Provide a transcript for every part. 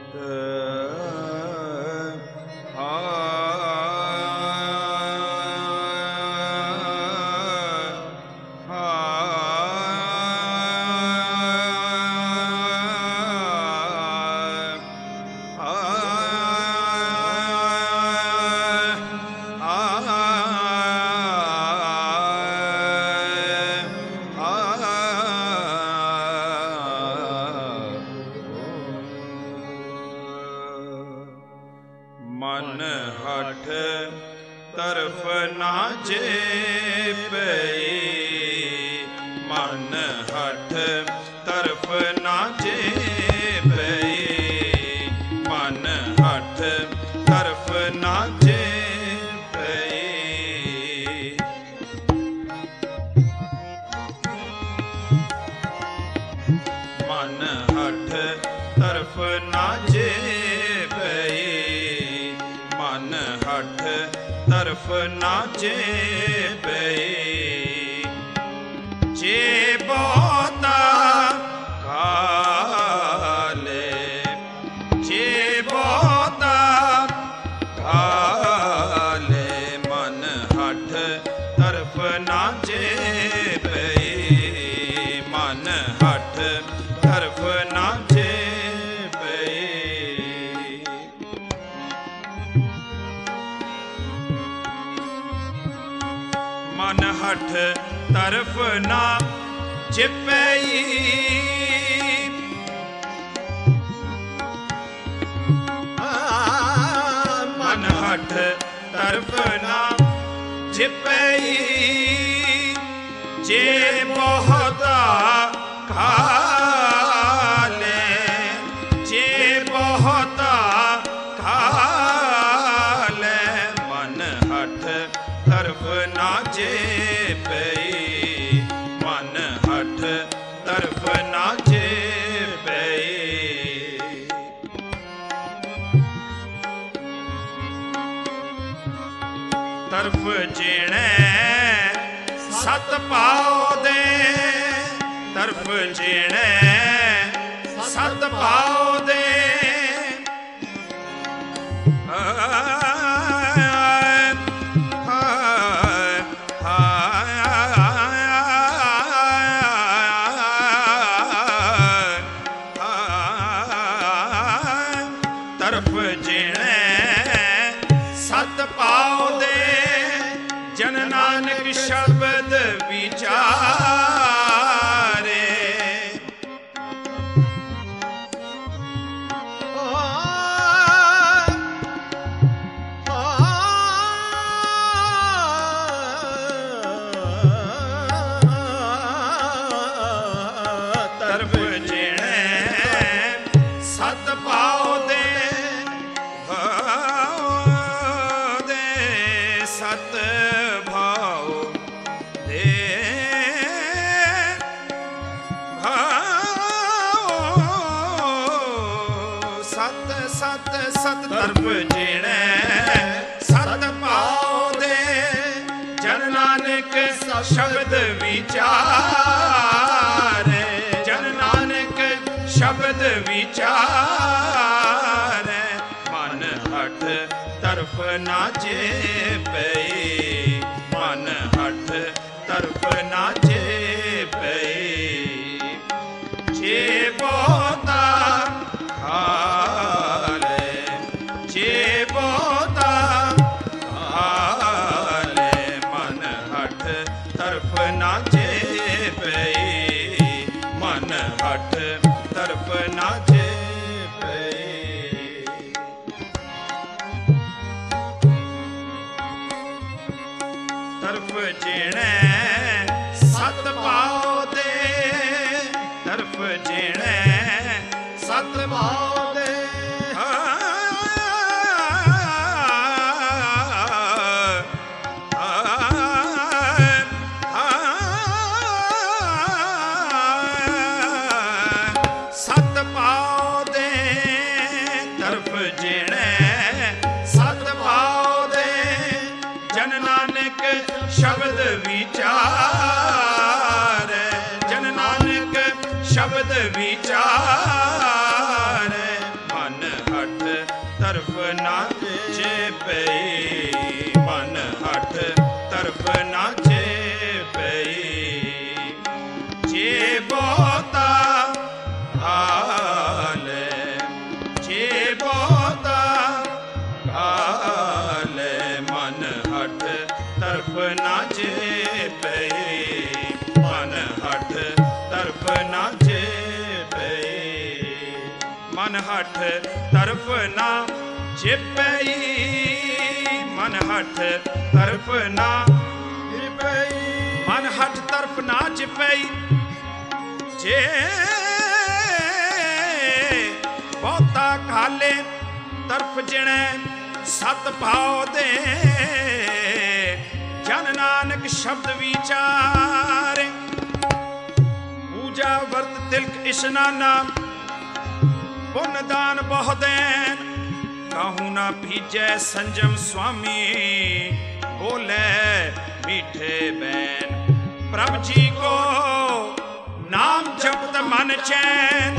ਮਨ ਹਠ ਤਰਫ ਨਾ ਜੇ ਪਈ, ਮਨ ਹਠ ਤਰਫ ਨਾ ਜੇ ਪਈ, ਮਨ ਹਠ ਤਰਫ ਨਾ ਜੇ ਪਈ। ਮਨ ਹਠ ਤਰਫ ਨਾ ਜੇ ਪਈ, ਮਨ ਹਠ ਤਰਫ ਨਾ ਜੇ ਪਈ। ਜੇ ਬਹੁਤਾ ਖਾਲੇ, ਜੇ ਬਹੁਤਾ ਖਾਲੇ, ਮਨ ਹਠ ਤਰਫ ਨਾ ਜੇ ਪਈ, ਮਨ ਹਠ ਤਰਫ ਨਾ ਜੇ ਪਈ। ਮਨ ਹਠ ਤਰਫ ਨਾ ਚਿਪਈ, ਮਨ ਹਠ ਤਰਫ ਨਾ ਚਿਪਈ। ਜੇ ਬਹੁਤਾ ਖਾਲੇ, ਜੇ ਬਹੁਤਾ ਖਾਲੇ, ਮਨ ਹਠ ਤਰਫ ਨਾ ਜੇ ਪਈ, ਮਨ ਹਠ ਤਰਫ ਨਾ ਜੇ ਪਈ। ਤਰਫ ਜੀਣੈ ਸਤ ਪਾਉ ਦੇ, ਤਰਫ ਜੀਣੈ ਸਤ ਪਾਉ ਦੇ। ਤਰਫ ਜੀਣੈ ਸਤ ਪਾਉ ਦੇ, ਜਨ ਨਾਨਕ ਸ਼ਬਦ ਵਿਚਾਰੇ। ਤਰਫ ਜੀਣੈ ਸਤ ਪਾਉ ਦੇ, ਸਤ ਭਾਉ ਦੇ, ਸਤ ਸਤ ਸਤ। ਤਰਫ ਜੀਣੈ ਸਤ ਭਾਉ ਦੇ, ਜਨ ਨਾਨਕ ਸ਼ਬਦ ਵਿਚਾਰੇ, ਜਨ ਨਾਨਕ ਸ਼ਬਦ ਵਿਚਾਰੇ। ਮਨ ਹਠ ਤਰਫ ਨਾ ਜੇ ਪਈ, ਮਨ ਹਠ ਤਰਫ ਨਾ ਜੇ ਪਈ। ਜੇ ਬਹੁਤਾ ਖਾਲੇ, ਜੇ ਬਹੁਤਾ ਖਾਲੇ, ਮਨ ਹਠ ਤਰਫ ਨਾ ਜੇ ਪਈ, ਮਨ ਹਠ ਤਰਫ ਨਾ ਜੇ ਪਈ। ਤਰਫ ਜੀਣੈ ਸਤ ਪਾਉ ਦੇ, ਤਰਫ ਜੀਣੈ ਸਤ ਪਾਉ ਦੇ। ਸਤ ਪਾਉ ਦੇ, ਤਰਫ ਜੀਣੈ ਸਤ ਪਾਉ ਦੇ, ਜਨ ਨਾਨਕ ਸ਼ਬਦ ਵਿਚਾਰੇ, ਜਨ ਨਾਨਕ ਸ਼ਬਦ ਵਿਚਾਰੇ। ਮਨ ਨਾਚੇ ਪਈ, ਮਨ ਹਠ ਤਰਫ ਨਾਚੇ ਪਈ। ਜੇ ਬਹੁਤਾ ਹਾਲੇ, ਜੇ ਬਹੁਤਾ ਹਾਲੇ, ਮਨ ਹਠ ਤਰਫ ਨਾਚੇ ਪਈ, ਮਨ ਹਠ ਤਰਫ ਨਾਚੇ ਪਈ। ਮਨ ਹਠ ਤਰਫ ਨਾ ਚਿਪਈ, ਮਨ ਹਠ ਤਰਫ ਨਾ ਚਿਪਈ, ਮਨ ਹਠ ਤਰਫ ਨਾ ਚਿਪਈ। ਜੇ ਬਹੁਤਾ ਖਾਲੇ ਤਰਫ ਜਿਣੈ ਸਤ ਭਾਉ ਦੇ, ਜਨ ਨਾਨਕ ਸ਼ਬਦ ਵਿਚਾਰੇ। ਪੂਜਾ ਵਰਤ ਤਿਲਕ ਇਸ਼ਨਾਨਾ, ਪੁੰਨ ਦਾਨ ਬਹੁ ਦੇਨ, ਕਾਹੂ ਨਾ ਭੀਜੈ ਸੰਜਮ ਸੁਆਮੀ, ਬੋਲੇ ਮੀਠੇ ਬੈਨ। ਪ੍ਰਭ ਜੀ ਕੋ ਨਾਮ ਜਪਤ ਮਨ ਚੈਨ,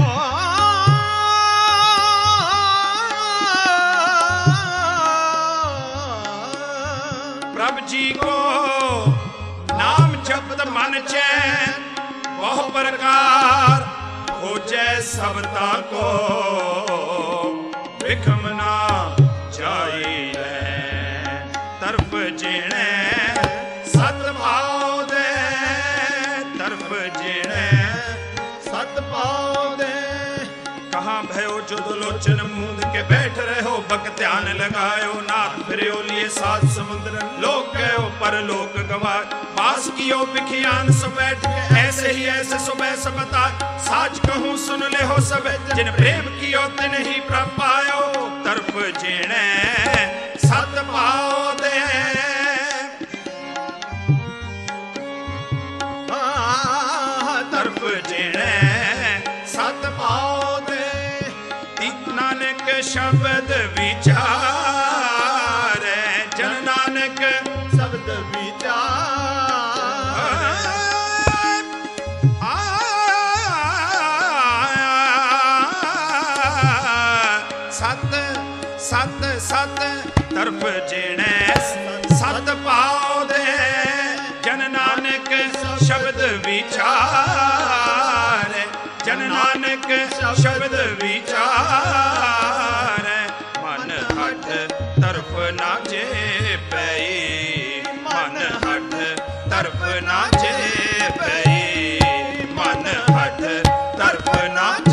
ਪ੍ਰਭ ਜੀ ਕੋ ਨਾਮ ਜਪਤ ਮਨ ਚੈਨ। ਬਹੁ ਪ੍ਰਕਾਰ खोजै सबता को, विखम ना जाइए। तरफ जिणे सत भाव दे, तरफ जिणे सत भाव दे। कहाँ भयो जुद लोचन मूंद के बैठ रहो, बक ध्यान लगायो, नाथ फिरो लिए सात समुद्र। लोक गयो पर लोक गवाए, पास कियो बिखियान सो बैठ के, ऐसे ही ऐसे सुबह सब बता। साच कहूँ सुन ले हो सब, जिन प्रेम कियो तिन ही प्रभ पायो। तरफ जिणे सत पाओ दे, तरफ जिणे सत पाओ दे। नानक शब्द विचार, जन नानक शब्द विचार। सत सत सत तरफ जिणे सत पाओ दे, जन नानक शब्द विचार, जन नानक शब्द विचार। मन हठ तरफ नाचे पई, मन हठ तरफ नाचे पई, मन हठ तरफ नाचे